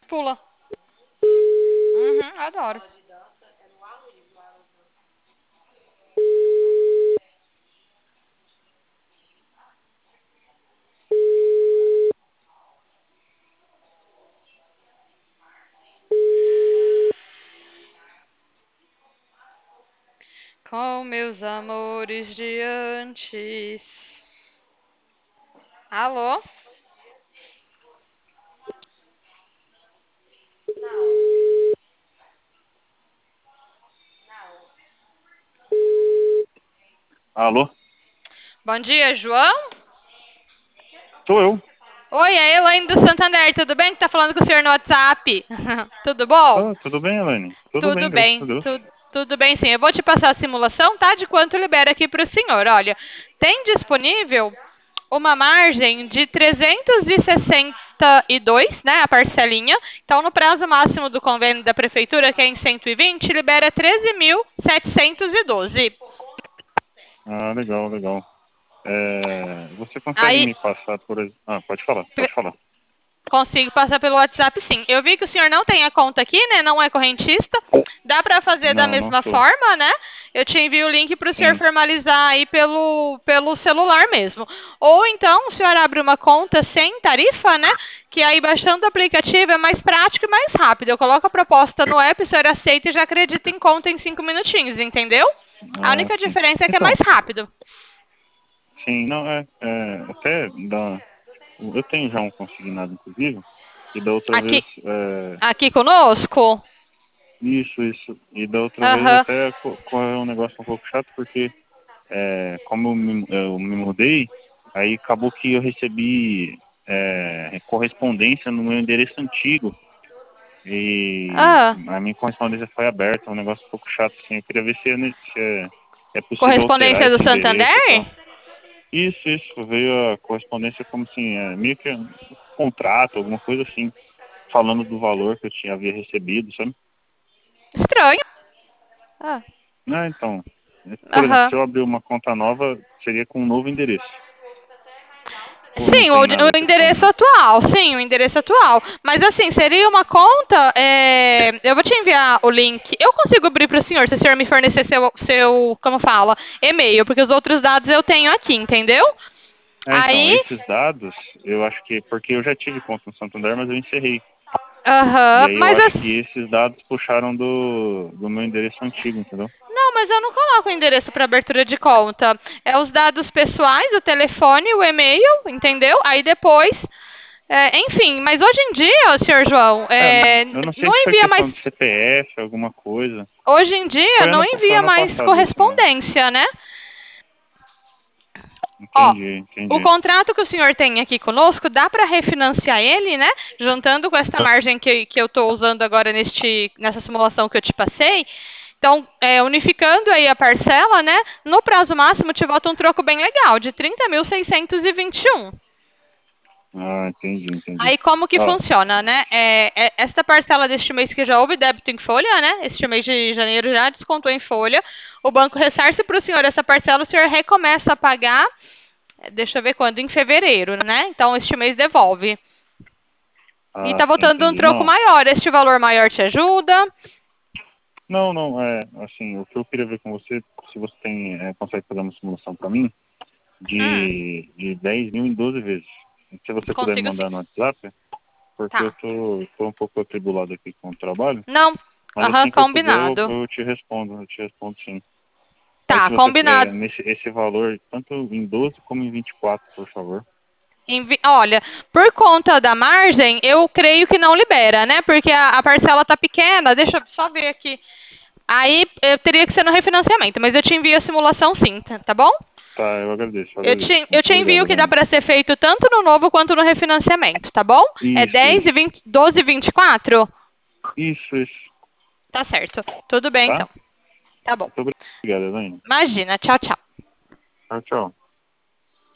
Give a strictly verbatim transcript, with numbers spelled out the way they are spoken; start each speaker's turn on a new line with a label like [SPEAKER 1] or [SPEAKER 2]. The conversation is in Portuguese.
[SPEAKER 1] Pula. Uhum, adoro. Com meus amores de antes. Alô?
[SPEAKER 2] Alô?
[SPEAKER 1] Bom dia, João?
[SPEAKER 2] Sou eu.
[SPEAKER 1] Oi, é a Elaine do Santander, tudo bem? Que tá falando com o senhor no WhatsApp. Tudo bom?
[SPEAKER 2] Ah, tudo bem, Elaine? Tudo
[SPEAKER 1] Tudo
[SPEAKER 2] bem, graças a
[SPEAKER 1] bem,
[SPEAKER 2] Deus.
[SPEAKER 1] tu- tudo bem sim. Eu vou te passar a simulação, tá? De quanto libera aqui para o senhor. Olha, tem disponível uma margem de trezentos e sessenta e dois, né, a parcelinha. Então, no prazo máximo do convênio da prefeitura, que é em cento e vinte, libera treze mil setecentos e doze.
[SPEAKER 2] Ah, legal, legal. É, você consegue
[SPEAKER 1] Aí,
[SPEAKER 2] me passar por... ex- Ah, pode falar, pode falar.
[SPEAKER 1] consigo passar pelo WhatsApp, sim. Eu vi que o senhor não tem a conta aqui, né? Não é correntista. Dá para fazer da
[SPEAKER 2] Não, não
[SPEAKER 1] mesma
[SPEAKER 2] sou.
[SPEAKER 1] forma, né? Eu te envio o link para o senhor
[SPEAKER 2] Sim.
[SPEAKER 1] formalizar aí pelo, pelo celular mesmo. Ou então o senhor abre uma conta sem tarifa, né? Que aí baixando o aplicativo é mais prático e mais rápido. Eu coloco a proposta no app, o senhor aceita e já acredita em conta em cinco minutinhos, entendeu? A
[SPEAKER 2] Ah,
[SPEAKER 1] única
[SPEAKER 2] sim.
[SPEAKER 1] diferença é que é
[SPEAKER 2] Então,
[SPEAKER 1] mais rápido.
[SPEAKER 2] sim, não, é, é até da... Eu tenho já um consignado, inclusive, e da outra vez...
[SPEAKER 1] Aqui,
[SPEAKER 2] é,
[SPEAKER 1] aqui conosco?
[SPEAKER 2] Isso, isso. E da outra vez
[SPEAKER 1] Aham.
[SPEAKER 2] até co- correu um negócio um pouco chato, porque é, como eu me, eu me mudei, aí acabou que eu recebi é, correspondência no meu endereço antigo. E
[SPEAKER 1] Ah,
[SPEAKER 2] a minha correspondência foi aberta, um negócio um pouco chato, assim. Eu queria ver se, é, ne- se é, é possível alterar
[SPEAKER 1] correspondência do
[SPEAKER 2] esse
[SPEAKER 1] Santander?
[SPEAKER 2] endereço e tal. Isso, isso. Veio a correspondência como assim, é, meio que um contrato, alguma coisa assim, falando do valor que eu tinha, havia recebido, sabe?
[SPEAKER 1] Estranho. Ah,
[SPEAKER 2] Ah, então. Por exemplo,
[SPEAKER 1] aham.
[SPEAKER 2] se eu abrir uma conta nova, seria com um novo endereço. Ou não
[SPEAKER 1] Sim, o,
[SPEAKER 2] tem nada
[SPEAKER 1] o
[SPEAKER 2] questão
[SPEAKER 1] endereço
[SPEAKER 2] disso?
[SPEAKER 1] atual, sim, o endereço atual. Mas assim, seria uma conta. é, Eu vou te enviar o link. Eu consigo abrir para o senhor, se o senhor me fornecer seu, seu, como fala, e-mail, porque os outros dados eu tenho aqui, entendeu?
[SPEAKER 2] É, então,
[SPEAKER 1] Aí,
[SPEAKER 2] esses dados, eu acho que, porque eu já tive conta no Santander, mas eu encerrei. E
[SPEAKER 1] aham,
[SPEAKER 2] aí eu
[SPEAKER 1] mas
[SPEAKER 2] acho
[SPEAKER 1] as,
[SPEAKER 2] que esses dados puxaram do, do meu endereço antigo, entendeu?
[SPEAKER 1] não, mas eu não coloco o endereço para abertura de conta. É os dados pessoais, o telefone, o e-mail, entendeu? Aí depois, é, enfim. Mas hoje em dia, senhor João,
[SPEAKER 2] É,
[SPEAKER 1] é,
[SPEAKER 2] eu não sei
[SPEAKER 1] não
[SPEAKER 2] se foi
[SPEAKER 1] envia
[SPEAKER 2] questão
[SPEAKER 1] mais.
[SPEAKER 2] de C P F, alguma coisa.
[SPEAKER 1] Hoje em dia
[SPEAKER 2] Foi
[SPEAKER 1] não
[SPEAKER 2] ano, foi
[SPEAKER 1] envia
[SPEAKER 2] ano
[SPEAKER 1] mais
[SPEAKER 2] passado isso mesmo.
[SPEAKER 1] correspondência, né? Ó,
[SPEAKER 2] Entendi,
[SPEAKER 1] o
[SPEAKER 2] entendi.
[SPEAKER 1] contrato que o senhor tem aqui conosco, dá para refinanciar ele, né? Juntando com esta margem que, que eu estou usando agora neste, nessa simulação que eu te passei. Então, é, unificando aí a parcela, né? No prazo máximo te volta um troco bem legal, de trinta mil seiscentos e vinte e um.
[SPEAKER 2] Ah, entendi, entendi.
[SPEAKER 1] Aí como que
[SPEAKER 2] Ó,
[SPEAKER 1] funciona, né? É, é, esta parcela deste mês que já houve débito em folha, né? Este mês de janeiro já descontou em folha. O banco ressarce para o senhor essa parcela, o senhor recomeça a pagar, deixa eu ver quando, em fevereiro, né? Então este mês devolve. E
[SPEAKER 2] ah,
[SPEAKER 1] tá
[SPEAKER 2] sim,
[SPEAKER 1] voltando um
[SPEAKER 2] entendi.
[SPEAKER 1] troco
[SPEAKER 2] Não,
[SPEAKER 1] maior. Este valor maior te ajuda?
[SPEAKER 2] não, não, é, assim, o que eu queria ver com você, se você tem, é, consegue fazer uma simulação para mim,
[SPEAKER 1] Hum,
[SPEAKER 2] de, de dez mil em doze vezes. Se você puder me
[SPEAKER 1] consigo sim.
[SPEAKER 2] mandar no WhatsApp, porque eu
[SPEAKER 1] Tá.
[SPEAKER 2] tô, tô um pouco atribulado aqui com o trabalho,
[SPEAKER 1] Não.
[SPEAKER 2] mas
[SPEAKER 1] Aham,
[SPEAKER 2] assim que eu puder eu,
[SPEAKER 1] combinado.
[SPEAKER 2] eu te respondo, eu te respondo sim. Aí
[SPEAKER 1] Tá,
[SPEAKER 2] se você, é,
[SPEAKER 1] combinado.
[SPEAKER 2] nesse, esse valor, tanto em doze como em vinte e quatro, por favor.
[SPEAKER 1] Envi- Olha, por conta da margem, eu creio que não libera, né? Porque a, a parcela tá pequena. Deixa eu só ver aqui. Aí eu teria que ser no refinanciamento, mas eu te envio a simulação sim, tá tá bom?
[SPEAKER 2] Tá, eu agradeço, eu
[SPEAKER 1] Eu
[SPEAKER 2] agradeço.
[SPEAKER 1] te, eu
[SPEAKER 2] Muito
[SPEAKER 1] te
[SPEAKER 2] obrigado,
[SPEAKER 1] envio o que dá
[SPEAKER 2] Elaine.
[SPEAKER 1] para ser feito tanto no novo quanto no refinanciamento, tá bom? É
[SPEAKER 2] Isso,
[SPEAKER 1] dez e
[SPEAKER 2] isso.
[SPEAKER 1] vinte, doze e vinte e quatro?
[SPEAKER 2] Isso, isso.
[SPEAKER 1] Tá certo. Tudo bem
[SPEAKER 2] Tá?
[SPEAKER 1] então. Tá bom.
[SPEAKER 2] Muito obrigado, Elaine.
[SPEAKER 1] Imagina. Tchau, tchau.
[SPEAKER 2] Tchau, tchau.